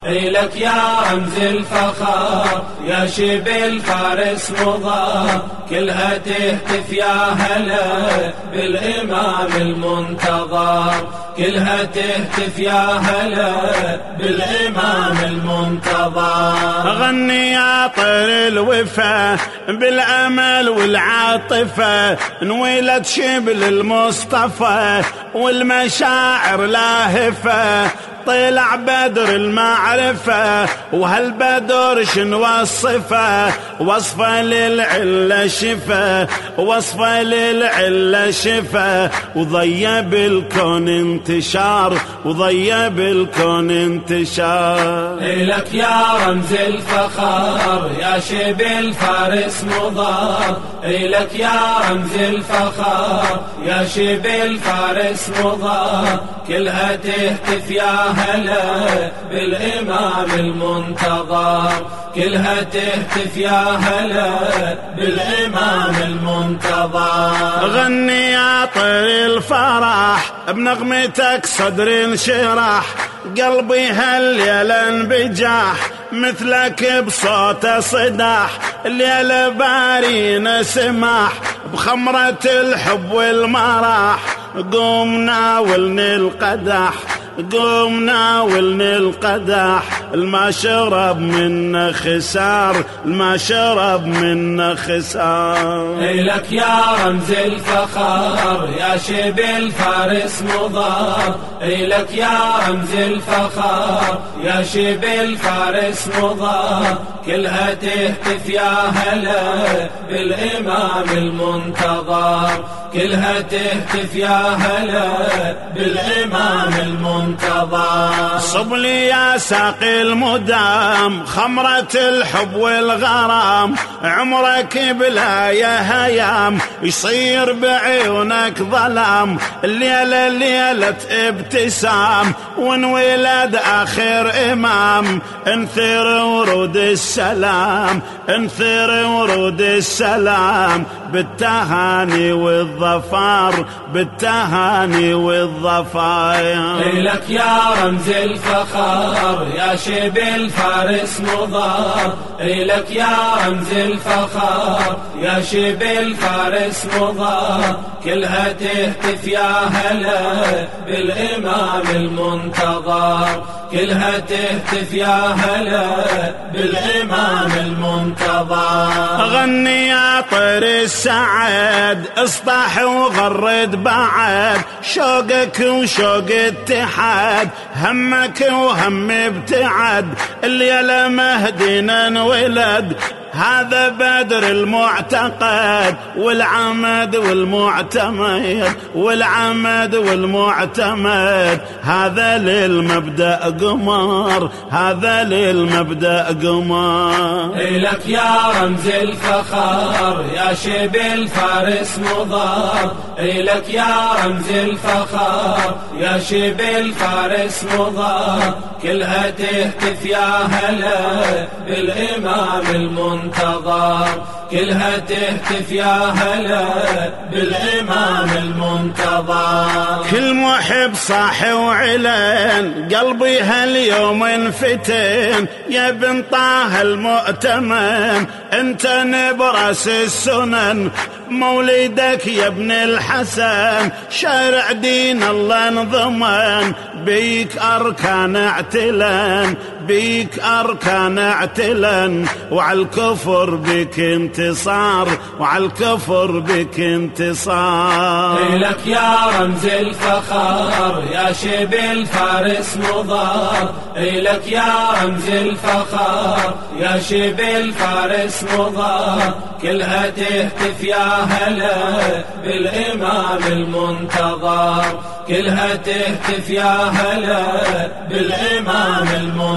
إلك يا رمز الفخر يا شبه الفارس مضى، كلها تهتف يا هلا بالإمام المنتظر، كلها تهتف يا هلا بالإمام المنتظر. غني يا طير الوفا بالأمل والعاطفة، انولد شبل المصطفى والمشاعر لاهفة، طلع بدر المعرفة وهالبدر شنو وصفه، وصفه للعلة شفا، وصفه للعلة شفا، وضي بالكون انتشار، وضي بالكون انتشار. إلك يا رمز الفخر يا شبه الفارس مضى، إلك يا رمز الفخر يا شبه الفارس مضى، كلها تهتف يا هلا بالإمام المنتظر، كلها تهتف يا هلا بالإمام المنتظر. غني يا طير الفرح بنغمتك صدر انشرح، قلبي هالليلة انبجح مثلك بصوت صدح، الليلة بارينا سمح بخمرة الحب والمرح، قوم ناولني القدح، قوم ناولني القدح، الما شرب منه خسار، الما شرب منه خسار. إلك يا رمز الفخر يا شبه الفارس مضى، إلك يا رمز الفخر يا شبه الفارس مضى، كلها تهتف يا هلا بالإمام المنتظر، كلها تهتف يا هلا بالإمام المنتظر. صب لي يا ساقي المدام خمرة الحب والغرام، عمرك بلا يا هيام يصير بعيونك ظلام، الليلة ليلة ابتسام وانولد آخر إمام، انثر ورود السلام، انثر ورود السلام، بالتهاني والظفار، بالتهاني والظفار. إلك يا رمز الفخر يا شبه الفارس مضى، إلك يا رمز الفخر يا شبه الفارس مضى، كلها تهتف يا هلا بالإمام المنتظر، كلها تهتف يا هلا بالإمام المنتظر. غني يا طير السعد اصطح وغرد بعد، شوقك وشوق اتحاد، همك وهم ابتعد، الليلة مهدينا انولد، هذا بدر المعتقد والعمد والمعتمد، والعمد والمعتمد، هذا للمبدأ قمر، هذا للمبدأ قمر. إلك يا رمز الفخر يا شبه الفارس مضى، إلك يا رمز الفخر يا شبه الفارس مضى، كلها تهتف يا هلا بالإمام المنتظر، كلها تهتف يا هلا بالإمام المنتظر. كل محب صاحي وعلن قلبي هاليوم انفتن، يا بن طه المؤتمن انت نبرس السنن، مولدك يا ابن الحسن شارع دين الله انضمن، بيك أركان اعتلن، بيك أركان اعتلن، وعلى الكفر بك انتصار، وعلى الكفر بك انتصار. إلك يا رمز الفخر يا شبه الفارس مضى، إلك يا رمز الفخر يا شبه الفارس مضى، كلها تهتف يا هلا بالإمام المنتظر، كلها تهتف يا هلا بالإمام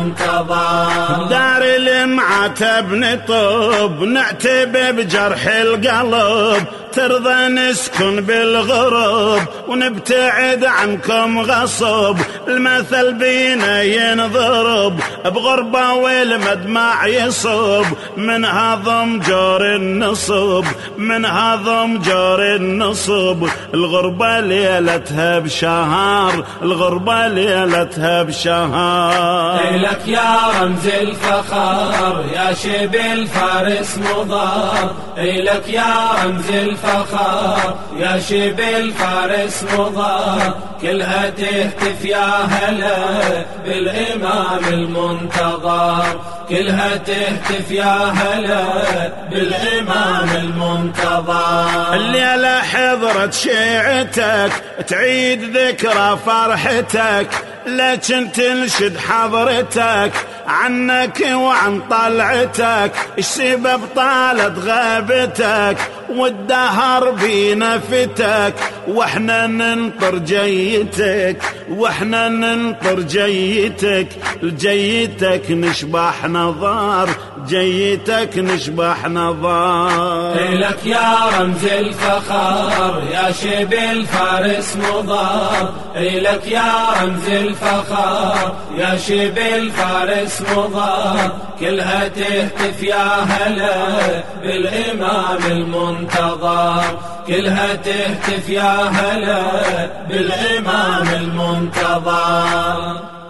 المنتظر. دار المعتب نطب نعتب بجرح القلب، ترضى نسكن بالغرب ونبتعد عنكم غصب، المثل بينا ينضرب بغربة والمدمع يصب، من هضم جار النصب من هضم جار النصب. الغربة ليلتها بشهر الغربة ليلتها بشهر. لك يا رمز الفخر يا شيب الفارس مضار، لك يا رمز الفخر يا شيب الفارس مضار، كلها تهتف يا هلا بالإمام المنتظر، كلها تهتف يا هلا بالإمام المنتظر. الليلة حضرت شيعتك تعيد ذكرى فرحتك، لكن تنشد حضرتك عنك وعن طلعتك، السبب طالت غابتك والدهر بينا فتك، واحنا ننطر جيتك واحنا ننطر جيتك، جيتك نشبح نظار جيتك نشبح نظار. لك يا رمز الفخر يا شيب الفارس مضار، لك يا رمز الفخر يا شيب الفارس مضار، كلها تهتف يا هلا بالإمام المنتظر، كلها تهتف يا هلا بالإمام المنتظر.